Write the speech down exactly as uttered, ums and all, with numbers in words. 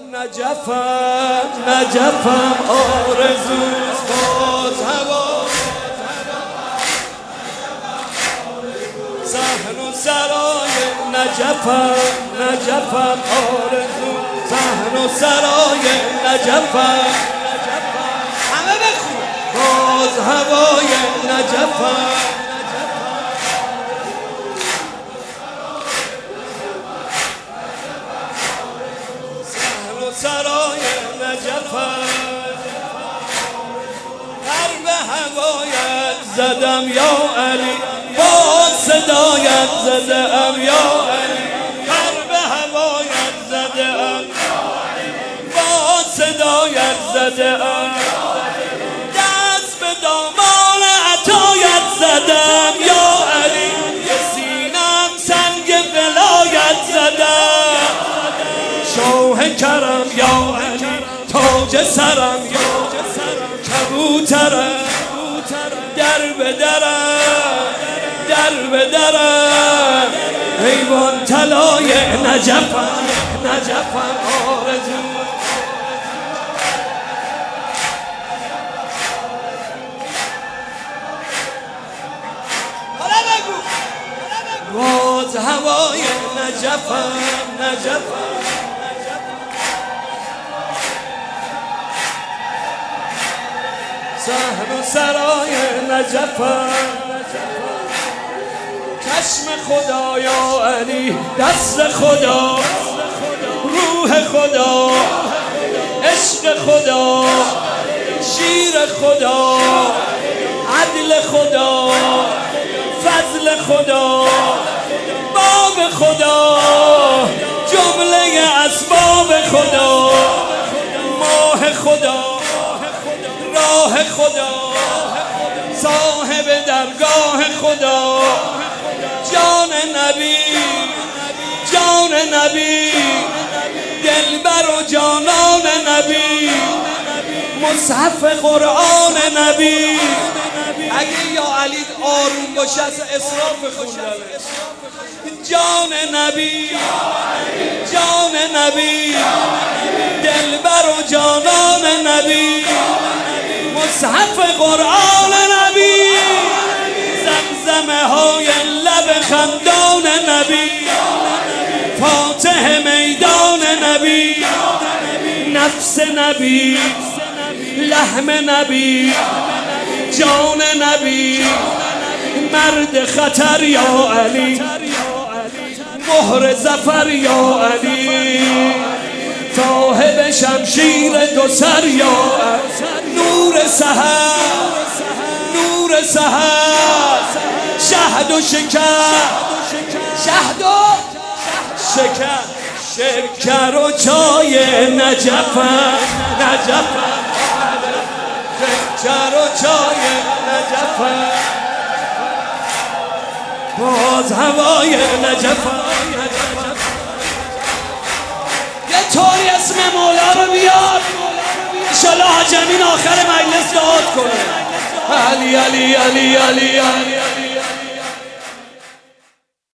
نجفم نجفم آرزوست باز هوا صحن و سرای نجفم نجفم آرزو صحن و سرای نجفم همه بخون باز هوای نجفم صحن و سرای نجفم در به هوایت زدم یا علی با صدایت زده ام یا علی هر به هوایت زده ام با صدایت زده ام دست به دامان عطایت زدم یا علی به سینم سنگ ولایت زدم شاه کرم یا علی تاج سرم یا کبوترم در به درم در به درم حیوان طلای نجفم نجفم آرزو حالا بگو باز هوای نجفم نجفم صحن و سرای نجفم چشم خدا یا علی دست خدا روح خدا عشق خدا شیر خدا عدل خدا فضل خدا باب خدا جمله اسباب خدا ماه خدا راه خدا صاحب درگاه خدا جان نبی جان نبی دلبر و جانان نبی مصحف قرآن نبی اگه یا علی آروم باشه از اسراف خوندن جان نبی جان نبی دلبر و جانان نبی مصحف قرآن نبی زمزمه های لب خندان نبی فاتح میدان نبی نفس نبی لحم نبی جان نبی مرد خطر یا علی مهر ظفر یا علی صاحب شمشیر دو سر یا علی نور سحر نور سحر شهد و شکر شهد و شکر شکر و چای نجفم نجفم شکر و چای نجفم باز هوای نجفم یه طوری اسم مولا رو بیار انشالله حاج امین آخر مجلس دعا کنه علی علی علی علی علی